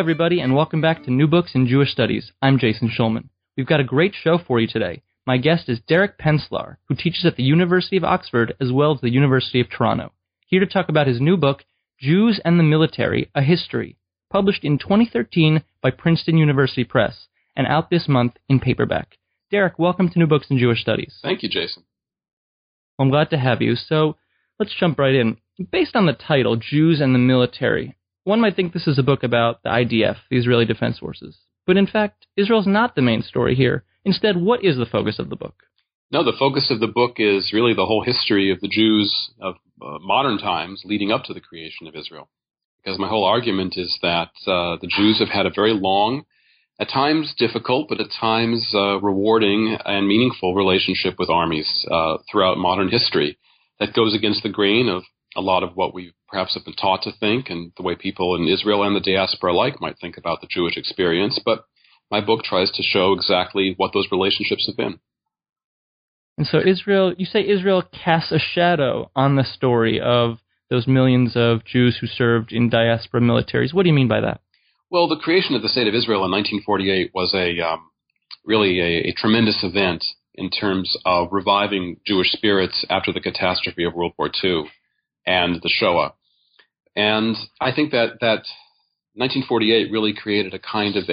everybody, and welcome back to New Books in Jewish Studies. I'm Jason Schulman. We've got a great show for you today. My guest is Derek Penslar, who teaches at the University of Oxford as well as the University of Toronto. Here to talk about his new book, Jews and the Military, A History, published in 2013 by Princeton University Press, and out this month in paperback. Derek, welcome to New Books in Jewish Studies. Thank you, Jason. Well, I'm glad to have you. So let's jump right in. Based on the title, Jews and the Military, one might think this is a book about the IDF, the Israeli Defense Forces. But in fact, Israel's not the main story here. Instead, what is the focus of the book? No, the focus of the book is really the whole history of the Jews of modern times leading up to the creation of Israel. Because my whole argument is that the Jews have had a very long, at times difficult, but at times rewarding and meaningful relationship with armies throughout modern history that goes against the grain of a lot of what we perhaps have been taught to think and the way people in Israel and the diaspora alike might think about the Jewish experience. But my book tries to show exactly what those relationships have been. And so you say Israel casts a shadow on the story of those millions of Jews who served in diaspora militaries. What do you mean by that? Well, the creation of the State of Israel in 1948 was really a tremendous event in terms of reviving Jewish spirits after the catastrophe of World War II and the Shoah. And I think that 1948 really created a kind of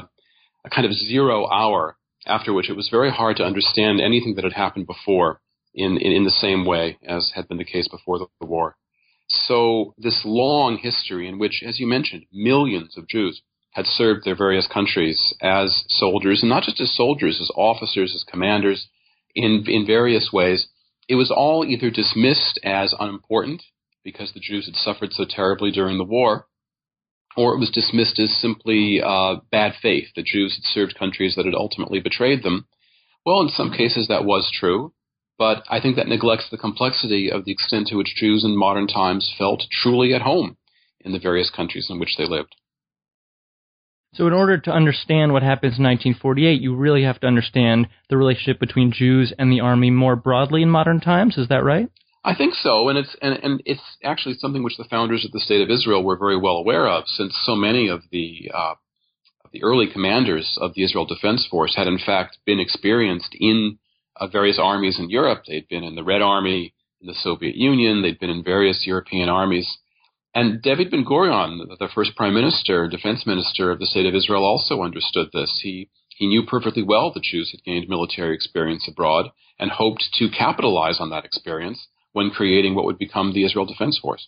0 hour after which it was very hard to understand anything that had happened before in the same way as had been the case before the war. So this long history in which, as you mentioned, millions of Jews had served their various countries as soldiers, and not just as soldiers, as officers, as commanders, in various ways, it was all either dismissed as unimportant because the Jews had suffered so terribly during the war, or it was dismissed as simply bad faith. The Jews had served countries that had ultimately betrayed them. Well, in some cases that was true, but I think that neglects the complexity of the extent to which Jews in modern times felt truly at home in the various countries in which they lived. So in order to understand what happens in 1948, you really have to understand the relationship between Jews and the army more broadly in modern times. Is that right? I think so, and it's actually something which the founders of the State of Israel were very well aware of, since so many of the early commanders of the Israel Defense Force had in fact been experienced in various armies in Europe. They'd been in the Red Army, in the Soviet Union, they'd been in various European armies. And David Ben-Gurion, the first prime minister, defense minister of the State of Israel, also understood this. He knew perfectly well that Jews had gained military experience abroad and hoped to capitalize on that experience when creating what would become the Israel Defense Force.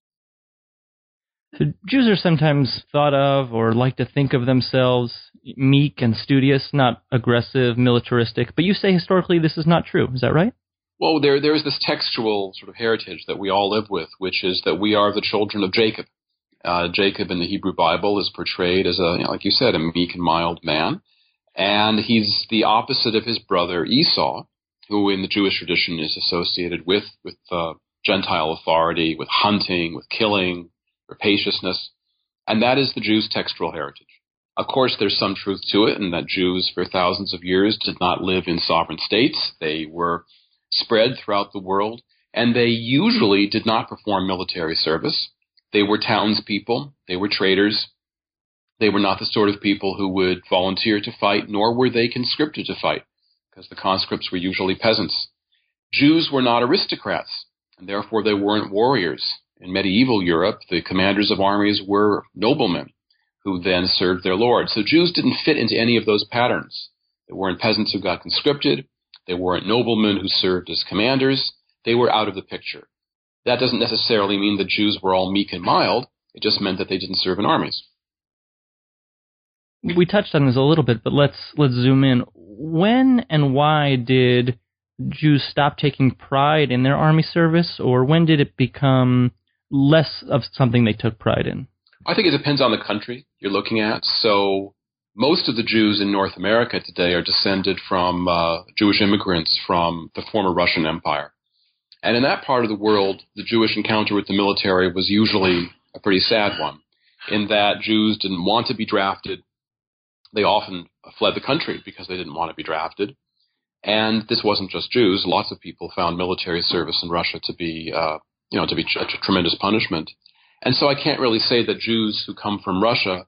So Jews are sometimes thought of or like to think of themselves meek and studious, not aggressive, militaristic. But you say historically this is not true. Is that right? Well, there is this textual sort of heritage that we all live with, which is that we are the children of Jacob. Jacob in the Hebrew Bible is portrayed as like you said, a meek and mild man. And he's the opposite of his brother Esau, who in the Jewish tradition is associated with Gentile authority, with hunting, with killing, rapaciousness. And that is the Jews' textual heritage. Of course, there's some truth to it, in that Jews for thousands of years did not live in sovereign states. They were spread throughout the world, and they usually did not perform military service. They were townspeople. They were traders. They were not the sort of people who would volunteer to fight, nor were they conscripted to fight, because the conscripts were usually peasants. Jews were not aristocrats, and therefore they weren't warriors. In medieval Europe, the commanders of armies were noblemen who then served their lord. So Jews didn't fit into any of those patterns. They weren't peasants who got conscripted. They weren't noblemen who served as commanders. They were out of the picture. That doesn't necessarily mean that Jews were all meek and mild. It just meant that they didn't serve in armies. We touched on this a little bit, but let's zoom in. When and why did Jews stop taking pride in their army service, or when did it become less of something they took pride in? I think it depends on the country you're looking at. So most of the Jews in North America today are descended from Jewish immigrants from the former Russian Empire. And in that part of the world, the Jewish encounter with the military was usually a pretty sad one, in that Jews didn't want to be drafted. They often fled the country because they didn't want to be drafted. And this wasn't just Jews. Lots of people found military service in Russia to be a tremendous punishment. And so I can't really say that Jews who come from Russia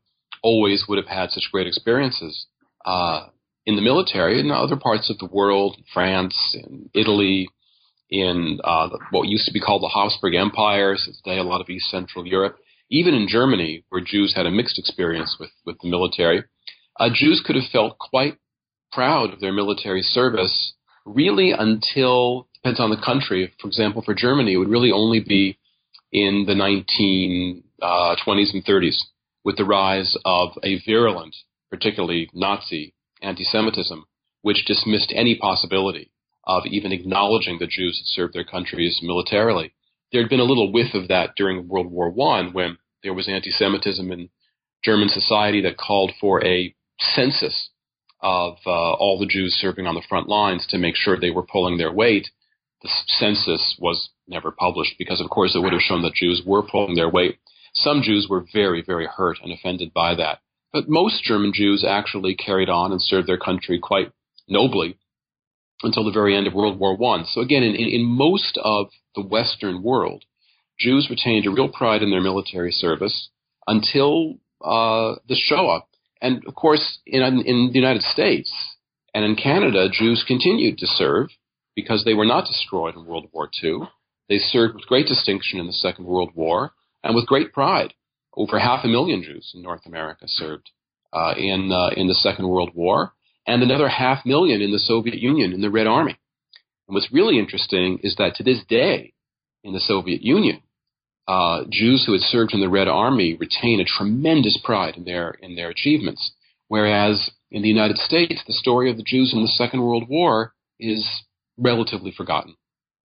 always would have had such great experiences in the military in other parts of the world, France, in Italy, in what used to be called the Habsburg Empire, so today a lot of East Central Europe, even in Germany, where Jews had a mixed experience with the military. Jews could have felt quite proud of their military service really until, depends on the country, for example, for Germany, it would really only be in the 1920s and 30s with the rise of a virulent, particularly Nazi anti-Semitism, which dismissed any possibility of even acknowledging that Jews had served their countries militarily. There had been a little whiff of that during World War I when there was anti-Semitism in German society that called for a census of all the Jews serving on the front lines to make sure they were pulling their weight. The census was never published because, of course, it would have shown that Jews were pulling their weight. Some Jews were very, very hurt and offended by that. But most German Jews actually carried on and served their country quite nobly until the very end of World War I. So again, in most of the Western world, Jews retained a real pride in their military service until the Shoah. And of course, in the United States and in Canada, Jews continued to serve because they were not destroyed in World War II. They served with great distinction in the Second World War and with great pride. Over 500,000 Jews in North America served in the Second World War, and another 500,000 in the Soviet Union in the Red Army. And what's really interesting is that to this day, in the Soviet Union, Jews who had served in the Red Army retain a tremendous pride in their achievements, whereas in the United States, the story of the Jews in the Second World War is relatively forgotten.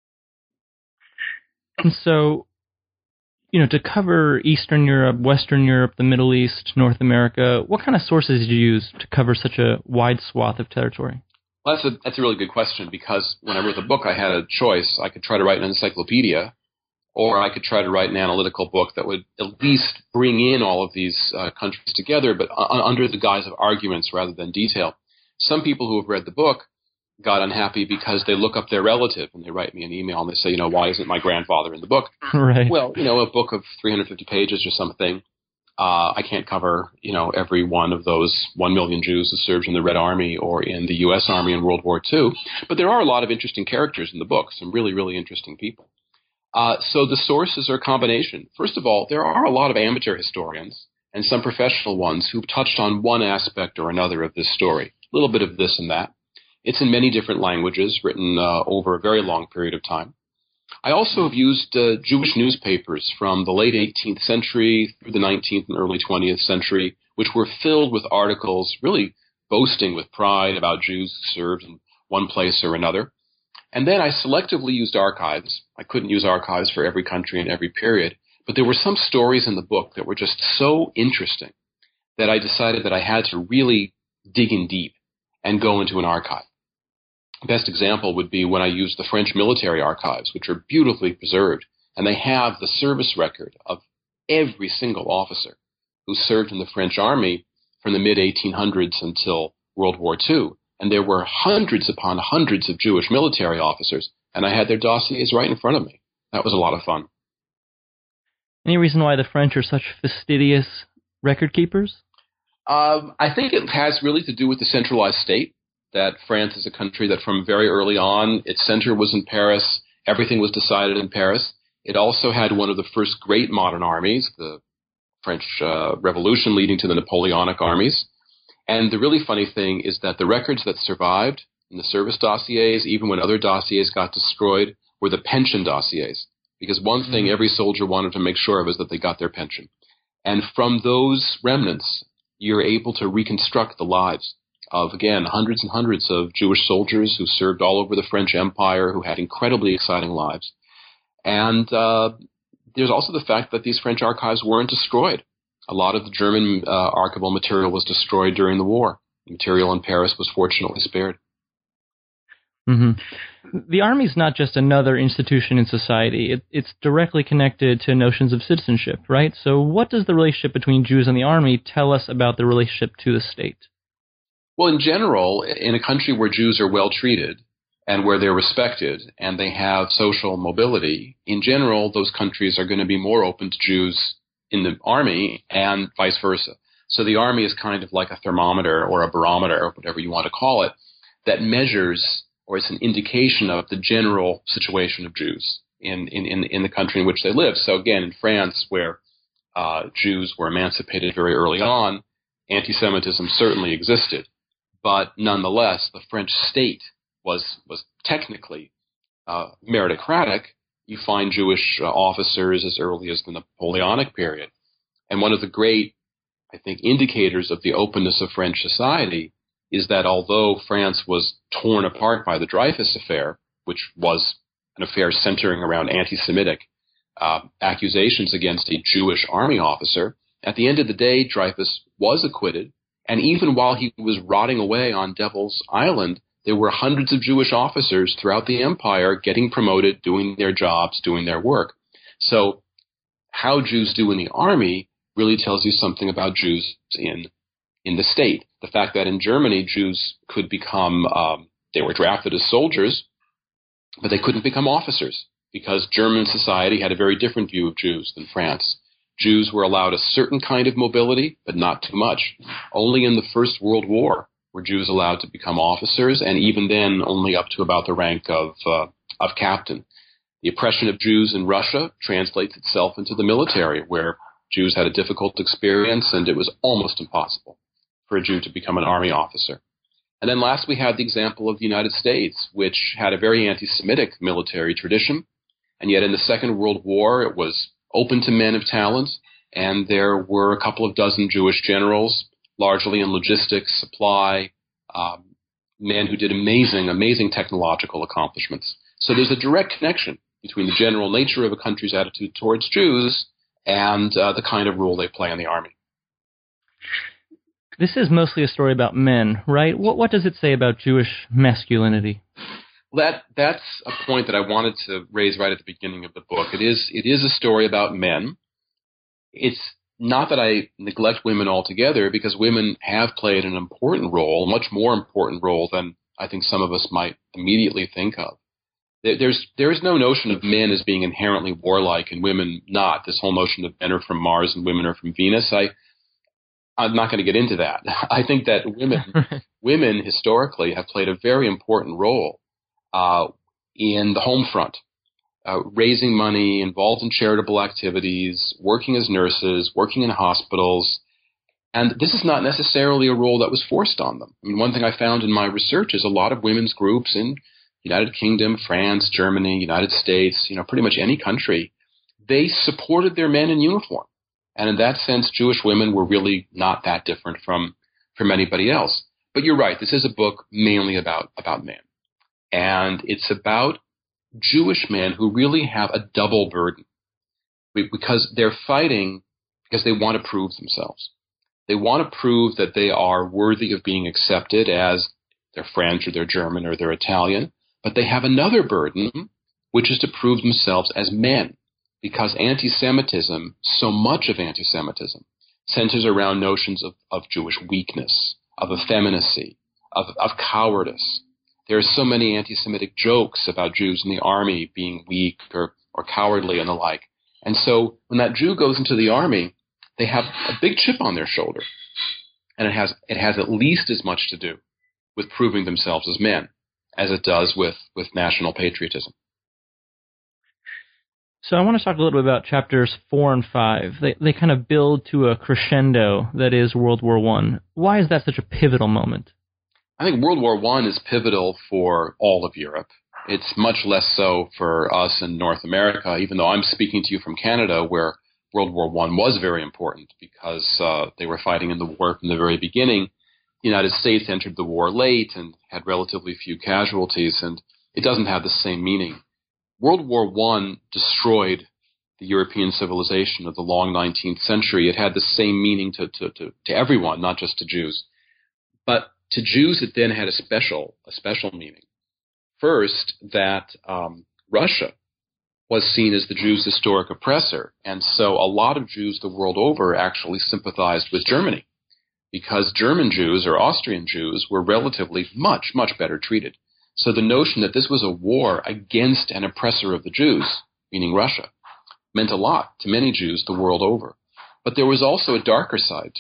And so, to cover Eastern Europe, Western Europe, the Middle East, North America, what kind of sources did you use to cover such a wide swath of territory? Well, that's a really good question, because when I wrote the book, I had a choice. I could try to write an encyclopedia, or I could try to write an analytical book that would at least bring in all of these countries together, but under the guise of arguments rather than detail. Some people who have read the book got unhappy because they look up their relative and they write me an email and they say, why isn't my grandfather in the book? Right. Well, a book of 350 pages or something, I can't cover, every one of those 1 million Jews who served in the Red Army or in the U.S. Army in World War II. But there are a lot of interesting characters in the book, some really, really interesting people. So the sources are a combination. First of all, there are a lot of amateur historians and some professional ones who've touched on one aspect or another of this story, a little bit of this and that. It's in many different languages, written over a very long period of time. I also have used Jewish newspapers from the late 18th century through the 19th and early 20th century, which were filled with articles really boasting with pride about Jews who served in one place or another. And then I selectively used archives. I couldn't use archives for every country and every period, but there were some stories in the book that were just so interesting that I decided that I had to really dig in deep and go into an archive. Best example would be when I used the French military archives, which are beautifully preserved, and they have the service record of every single officer who served in the French army from the mid-1800s until World War II. And there were hundreds upon hundreds of Jewish military officers, and I had their dossiers right in front of me. That was a lot of fun. Any reason why the French are such fastidious record keepers? I think it has really to do with the centralized state, that France is a country that from very early on, its center was in Paris. Everything was decided in Paris. It also had one of the first great modern armies, the French Revolution leading to the Napoleonic armies. And the really funny thing is that the records that survived in the service dossiers, even when other dossiers got destroyed, were the pension dossiers. Because one thing every soldier wanted to make sure of is that they got their pension. And from those remnants, you're able to reconstruct the lives of, again, hundreds and hundreds of Jewish soldiers who served all over the French Empire, who had incredibly exciting lives. And there's also the fact that these French archives weren't destroyed. A lot of the German archival material was destroyed during the war. The material in Paris was fortunately spared. Mm-hmm. The Army is not just another institution in society. It's directly connected to notions of citizenship, right? So what does the relationship between Jews and the Army tell us about the relationship to the state? Well, in general, in a country where Jews are well treated and where they're respected and they have social mobility, in general, those countries are going to be more open to Jews in the army and vice versa. So the army is kind of like a thermometer or a barometer, or whatever you want to call it, that measures, or it's an indication of the general situation of Jews in the country in which they live. So again, in France, where Jews were emancipated very early on, anti-Semitism certainly existed. But nonetheless, the French state was technically meritocratic. You find Jewish officers as early as the Napoleonic period. And one of the great, I think, indicators of the openness of French society is that although France was torn apart by the Dreyfus affair, which was an affair centering around anti-Semitic accusations against a Jewish army officer, at the end of the day, Dreyfus was acquitted. And even while he was rotting away on Devil's Island, there were hundreds of Jewish officers throughout the empire getting promoted, doing their jobs, doing their work. So how Jews do in the army really tells you something about Jews in the state. The fact that in Germany, Jews could become, they were drafted as soldiers, but they couldn't become officers because German society had a very different view of Jews than France. Jews were allowed a certain kind of mobility, but not too much. Only in the First World War were Jews allowed to become officers, and even then only up to about the rank of captain. The oppression of Jews in Russia translates itself into the military, where Jews had a difficult experience, and it was almost impossible for a Jew to become an army officer. And then last we had the example of the United States, which had a very anti-Semitic military tradition, and yet in the Second World War it was open to men of talent, and there were a couple of dozen Jewish generals, largely in logistics, supply, men who did amazing technological accomplishments. So there's a direct connection between the general nature of a country's attitude towards Jews and the kind of role they play in the army. This is mostly a story about men, right? What does it say about Jewish masculinity? That's a point that I wanted to raise right at the beginning of the book. It is a story about men. It's not that I neglect women altogether, because women have played an important role, a much more important role than I think some of us might immediately think of. There is no notion of men as being inherently warlike and women not. This whole notion of men are from Mars and women are from Venus. I'm not going to get into that. I think that women historically have played a very important role in the home front, raising money, involved in charitable activities, working as nurses, working in hospitals. And this is not necessarily a role that was forced on them. I mean, one thing I found in my research is a lot of women's groups in United Kingdom, France, Germany, United States, pretty much any country, they supported their men in uniform. And in that sense, Jewish women were really not that different from anybody else. But you're right, this is a book mainly about men. And it's about Jewish men who really have a double burden, because they're fighting because they want to prove themselves. They want to prove that they are worthy of being accepted as they're French or they're German or they're Italian. But they have another burden, which is to prove themselves as men, because anti-Semitism, so much of anti-Semitism, centers around notions of Jewish weakness, of effeminacy, of cowardice. There are so many anti-Semitic jokes about Jews in the army being weak or cowardly and the like. And so when that Jew goes into the army, they have a big chip on their shoulder. And it has at least as much to do with proving themselves as men as it does with national patriotism. So I want to talk a little bit about chapters 4 and 5. They kind of build to a crescendo that is World War I. Why is that such a pivotal moment? I think World War I is pivotal for all of Europe. It's much less so for us in North America, even though I'm speaking to you from Canada, where World War I was very important because they were fighting in the war from the very beginning. The United States entered the war late and had relatively few casualties, and it doesn't have the same meaning. World War I destroyed the European civilization of the long 19th century. It had the same meaning to everyone, not just to Jews. But to Jews, it then had a special meaning. First, that Russia was seen as the Jews' historic oppressor, and so a lot of Jews the world over actually sympathized with Germany, because German Jews or Austrian Jews were relatively much better treated. So the notion that this was a war against an oppressor of the Jews, meaning Russia, meant a lot to many Jews the world over. But there was also a darker side to it.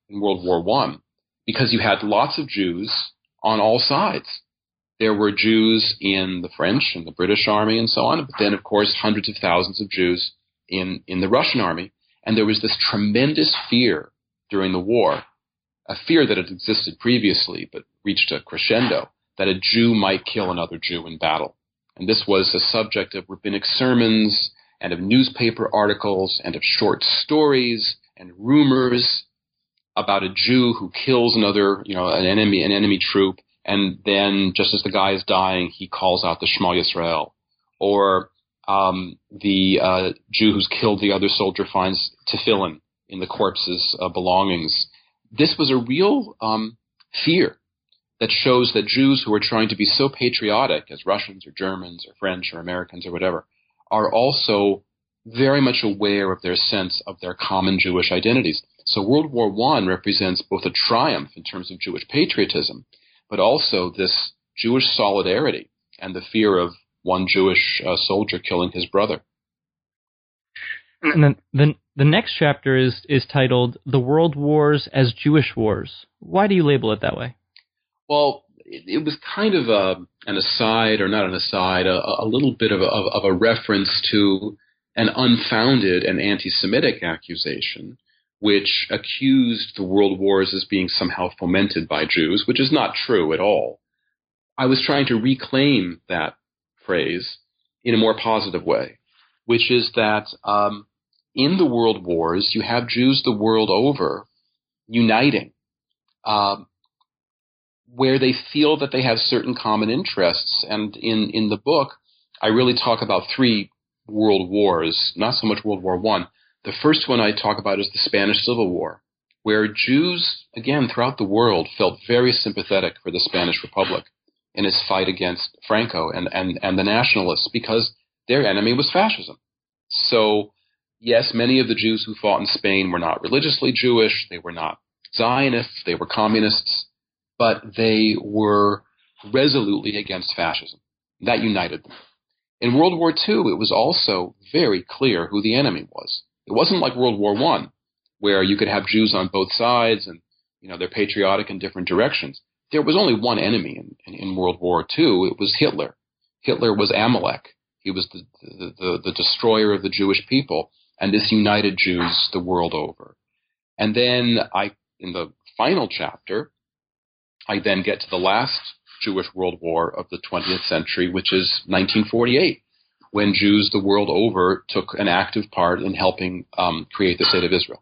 in World War I because you had lots of Jews on all sides. There were Jews in the French and the British army and so on, but then, of course, hundreds of thousands of Jews in the Russian army. And there was this tremendous fear during the war, a fear that had existed previously but reached a crescendo, that a Jew might kill another Jew in battle. And this was the subject of rabbinic sermons and of newspaper articles and of short stories and rumors about a Jew who kills another, an enemy troop. And then, just as the guy is dying, he calls out the Shema Yisrael. Or the Jew who's killed the other soldier finds tefillin in the corpse's belongings. This was a real fear that shows that Jews who are trying to be so patriotic as Russians or Germans or French or Americans or whatever are also very much aware of their sense of their common Jewish identities. So World War I represents both a triumph in terms of Jewish patriotism, but also this Jewish solidarity and the fear of one Jewish soldier killing his brother. And then the next chapter is titled The World Wars as Jewish Wars. Why do you label it that way? Well, it was kind of an aside, or not an aside, a little bit of a reference to an unfounded and anti-Semitic accusation which accused the world wars as being somehow fomented by Jews, which is not true at all. I was trying to reclaim that phrase in a more positive way, which is that in the world wars, you have Jews the world over uniting, where they feel that they have certain common interests. And in the book, I really talk about three world wars, not so much World War I. The first one I talk about is the Spanish Civil War, where Jews, again, throughout the world, felt very sympathetic for the Spanish Republic in its fight against Franco and the nationalists, because their enemy was fascism. So, yes, many of the Jews who fought in Spain were not religiously Jewish, they were not Zionists, they were communists, but they were resolutely against fascism. That united them. In World War II, it was also very clear who the enemy was. It wasn't like World War I, where you could have Jews on both sides and, they're patriotic in different directions. There was only one enemy in World War II. It was Hitler. Hitler was Amalek. He was the destroyer of the Jewish people, and this united Jews the world over. And then in the final chapter, I then get to the last Jewish world war of the 20th century, which is 1948, when Jews the world over took an active part in helping create the State of Israel.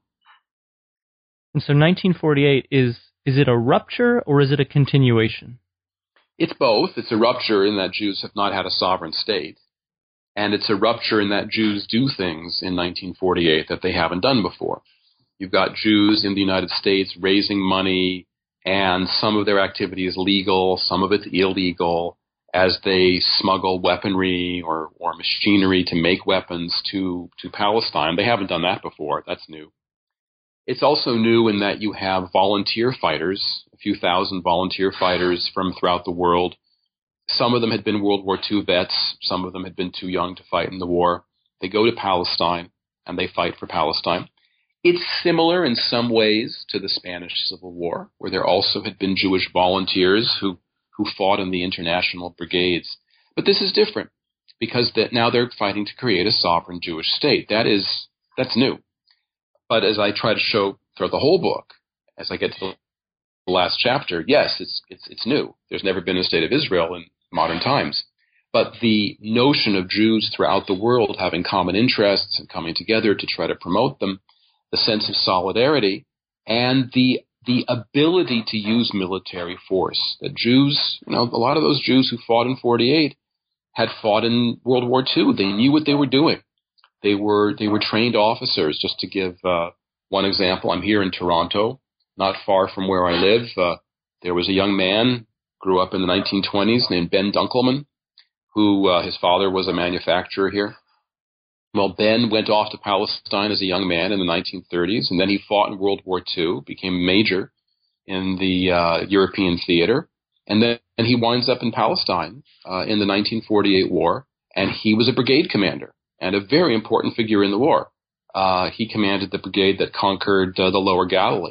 And so 1948, is it a rupture or is it a continuation? It's both. It's a rupture in that Jews have not had a sovereign state, and it's a rupture in that Jews do things in 1948 that they haven't done before. You've got Jews in the United States raising money, and some of their activity is legal, some of it's illegal, as they smuggle weaponry or machinery to make weapons to Palestine. They haven't done that before. That's new. It's also new in that you have volunteer fighters, a few thousand volunteer fighters from throughout the world. Some of them had been World War II vets. Some of them had been too young to fight in the war. They go to Palestine, and they fight for Palestine. It's similar in some ways to the Spanish Civil War, where there also had been Jewish volunteers who fought in the international brigades. But this is different, because now they're fighting to create a sovereign Jewish state. That's new. But as I try to show throughout the whole book, as I get to the last chapter, yes, it's new. There's never been a state of Israel in modern times. But the notion of Jews throughout the world having common interests and coming together to try to promote them, the sense of solidarity, and the ability to use military force. That Jews, a lot of those Jews who fought in 48 had fought in World War II. They knew what they were doing. They were trained officers. Just to give one example, I'm here in Toronto, not far from where I live. There was a young man, grew up in the 1920s, named Ben Dunkelman, who his father was a manufacturer here. Well, Ben went off to Palestine as a young man in the 1930s, and then he fought in World War II, became a major in the European theater, and then he winds up in Palestine in the 1948 war, and he was a brigade commander and a very important figure in the war. He commanded the brigade that conquered the Lower Galilee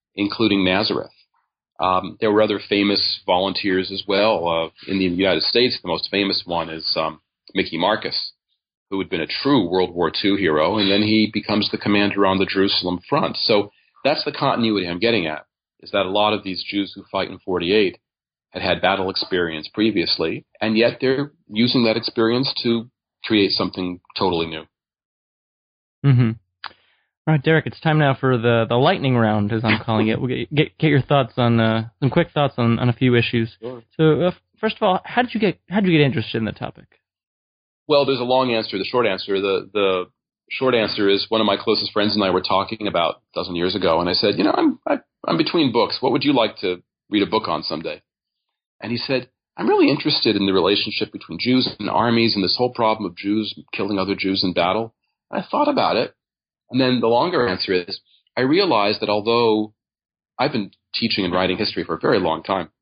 including Nazareth. There were other famous volunteers as well. In the United States, the most famous one is Mickey Marcus, who had been a true World War II hero, and then he becomes the commander on the Jerusalem front. So that's the continuity I'm getting at, is that a lot of these Jews who fight in 48 had battle experience previously, and yet they're using that experience to create something totally new. Mm-hmm. All right, Derek, it's time now for the lightning round, as I'm calling it. We'll get your thoughts on some quick thoughts on a few issues. Sure. So, first of all, how did you get interested in the topic? Well, there's a long answer. The short answer, the short answer is one of my closest friends and I were talking about a dozen years ago, and I said, I'm between books. What would you like to read a book on someday? And he said, I'm really interested in the relationship between Jews and armies and this whole problem of Jews killing other Jews in battle. And I thought about it. And then the longer answer is, I realized that although I've been teaching and writing history for a very long time,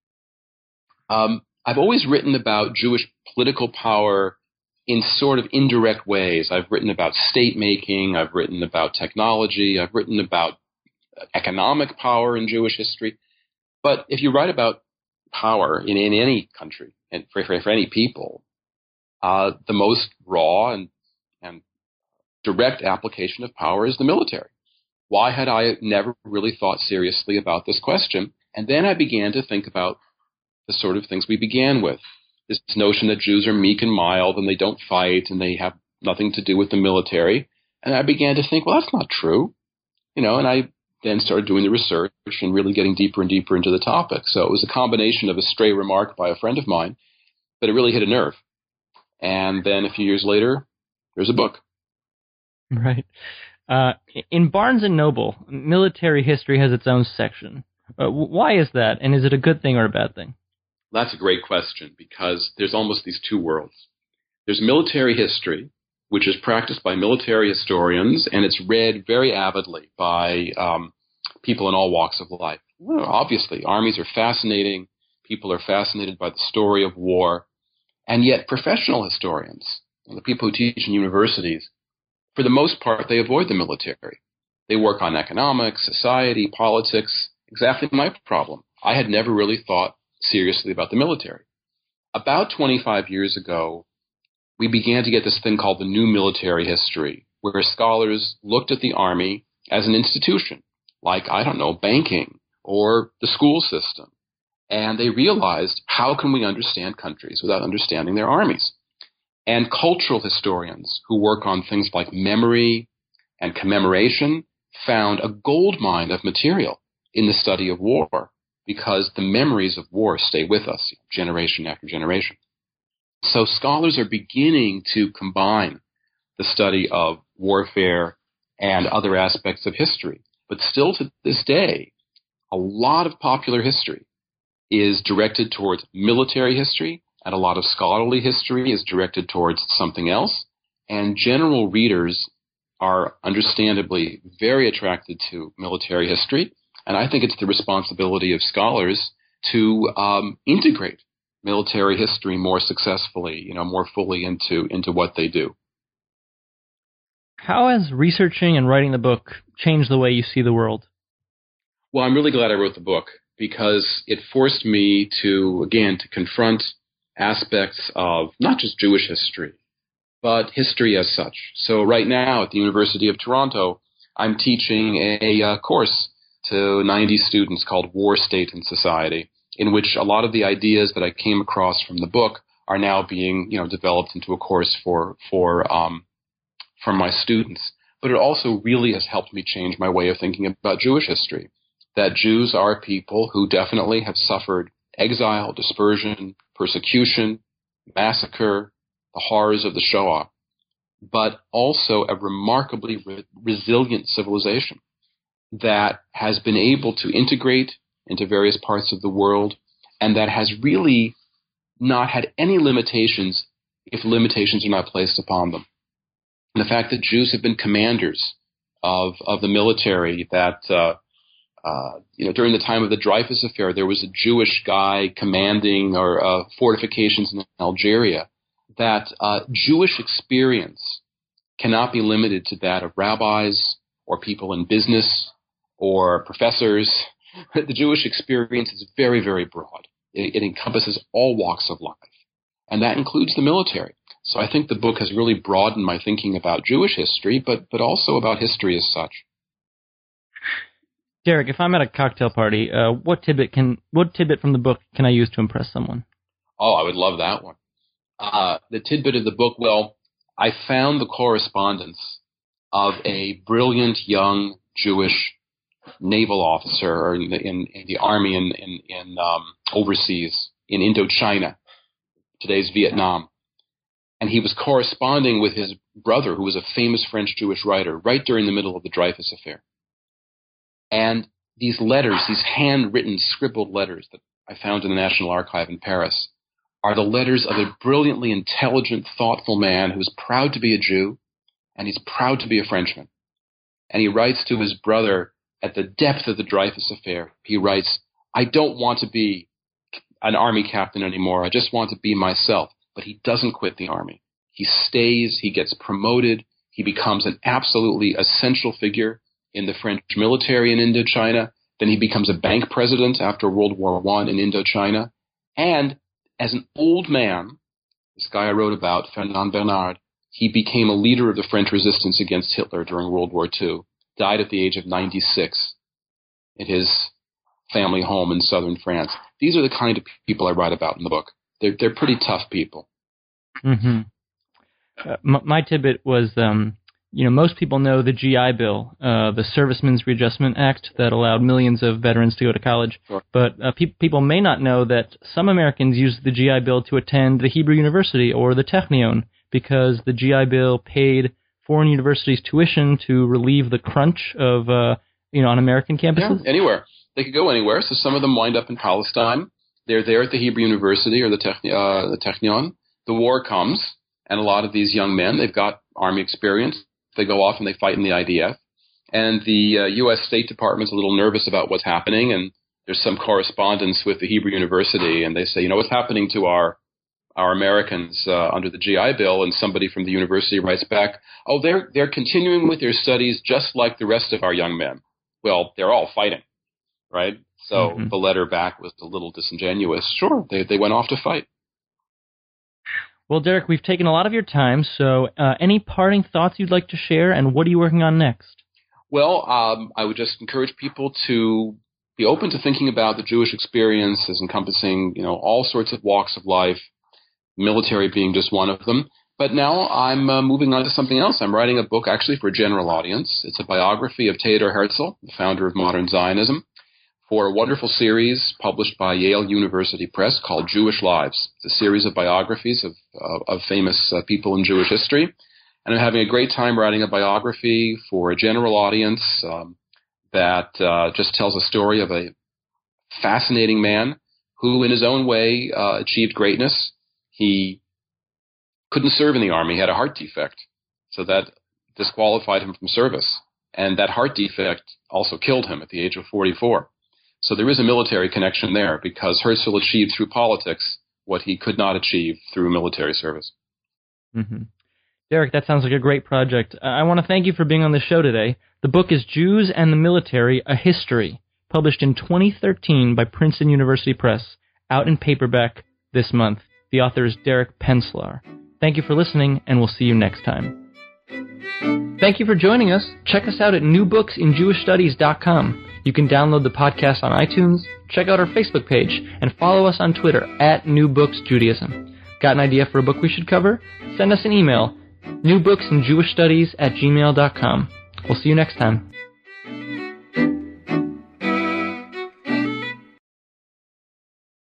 I've always written about Jewish political power in sort of indirect ways. I've written about state making. I've written about technology. I've written about economic power in Jewish history. But if you write about power in any country and for any people, the most raw and direct application of power is the military. Why had I never really thought seriously about this question? And then I began to think about the sort of things we began with. This notion that Jews are meek and mild and they don't fight and they have nothing to do with the military. And I began to think, well, that's not true. And I then started doing the research and really getting deeper and deeper into the topic. So it was a combination of a stray remark by a friend of mine, but it really hit a nerve. And then a few years later, there's a book. Right. In Barnes & Noble, military history has its own section. Why is that, and is it a good thing or a bad thing? That's a great question, because there's almost these two worlds. There's military history, which is practiced by military historians, and it's read very avidly by people in all walks of life. Well, obviously, armies are fascinating. People are fascinated by the story of war. And yet professional historians, the people who teach in universities, for the most part, they avoid the military. They work on economics, society, politics. Exactly my problem. I had never really thought seriously about the military. About 25 years ago, we began to get this thing called the new military history, where scholars looked at the army as an institution, like, banking or the school system. And they realized, how can we understand countries without understanding their armies? And cultural historians who work on things like memory and commemoration found a goldmine of material in the study of war, because the memories of war stay with us generation after generation. So scholars are beginning to combine the study of warfare and other aspects of history. But still to this day, a lot of popular history is directed towards military history, and a lot of scholarly history is directed towards something else. And general readers are understandably very attracted to military history. And I think it's the responsibility of scholars to integrate military history more successfully, more fully into what they do. How has researching and writing the book changed the way you see the world? Well, I'm really glad I wrote the book, because it forced me to confront aspects of not just Jewish history, but history as such. So right now at the University of Toronto, I'm teaching a course to 90 students called War, State, and Society, in which a lot of the ideas that I came across from the book are now being, developed into a course for my students. But it also really has helped me change my way of thinking about Jewish history, that Jews are people who definitely have suffered exile, dispersion, persecution, massacre, the horrors of the Shoah, but also a remarkably resilient civilization that has been able to integrate into various parts of the world, and that has really not had any limitations if limitations are not placed upon them. And the fact that Jews have been commanders of the military, that during the time of the Dreyfus Affair, there was a Jewish guy commanding fortifications in Algeria, that Jewish experience cannot be limited to that of rabbis or people in business or professors. The Jewish experience is very, very broad. It encompasses all walks of life, and that includes the military. So I think the book has really broadened my thinking about Jewish history, but also about history as such. Derek, if I'm at a cocktail party, what tidbit from the book can I use to impress someone? Oh, I would love that one. The tidbit of the book, well, I found the correspondence of a brilliant young Jewish naval officer in the army in overseas in Indochina, today's Vietnam. And he was corresponding with his brother, who was a famous French Jewish writer, right during the middle of the Dreyfus affair. And these letters, these handwritten, scribbled letters that I found in the National Archive in Paris, are the letters of a brilliantly intelligent, thoughtful man who's proud to be a Jew, and he's proud to be a Frenchman. And he writes to his brother at the depth of the Dreyfus affair, he writes, I don't want to be an army captain anymore. I just want to be myself. But he doesn't quit the army. He stays, he gets promoted, he becomes an absolutely essential figure in the French military in Indochina. Then he becomes a bank president after World War I in Indochina. And as an old man, this guy I wrote about, Fernand Bernard, he became a leader of the French resistance against Hitler during World War II, died at the age of 96 in his family home in southern France. These are the kind of people I write about in the book. They're pretty tough people. Mm-hmm. My tidbit was, most people know the GI Bill, the Servicemen's Readjustment Act that allowed millions of veterans to go to college. Sure. But people may not know that some Americans used the GI Bill to attend the Hebrew University or the Technion because the GI Bill paid foreign universities tuition to relieve the crunch of, on American campuses. Yeah, anywhere. They could go anywhere. So some of them wind up in Palestine. They're there at the Hebrew University or the Technion. The war comes, and a lot of these young men, they've got army experience. They go off and they fight in the IDF. And the U.S. State Department's a little nervous about what's happening, and there's some correspondence with the Hebrew University, and they say, what's happening to our Americans under the GI Bill? And somebody from the university writes back, they're continuing with their studies just like the rest of our young men. Well, they're all fighting, right? So the letter back was a little disingenuous. Sure, they went off to fight. Well, Derek, we've taken a lot of your time, so any parting thoughts you'd like to share, and what are you working on next? Well, I would just encourage people to be open to thinking about the Jewish experience as encompassing, all sorts of walks of life, military being just one of them. But now I'm moving on to something else. I'm writing a book actually for a general audience. It's a biography of Theodor Herzl, the founder of modern Zionism, for a wonderful series published by Yale University Press called Jewish Lives. It's a series of biographies of famous people in Jewish history. And I'm having a great time writing a biography for a general audience that just tells a story of a fascinating man who, in his own way, achieved greatness. He couldn't serve in the army. He had a heart defect, so that disqualified him from service. And that heart defect also killed him at the age of 44. So there is a military connection there because Herzl achieved through politics what he could not achieve through military service. Mm-hmm. Derek, that sounds like a great project. I want to thank you for being on the show today. The book is Jews and the Military, A History, published in 2013 by Princeton University Press, out in paperback this month. The author is Derek Penslar. Thank you for listening, and we'll see you next time. Thank you for joining us. Check us out at newbooksinjewishstudies.com. You can download the podcast on iTunes, check out our Facebook page, and follow us on Twitter at NewBooksJudaism. Got an idea for a book we should cover? Send us an email, newbooksinjewishstudies@gmail.com. We'll see you next time.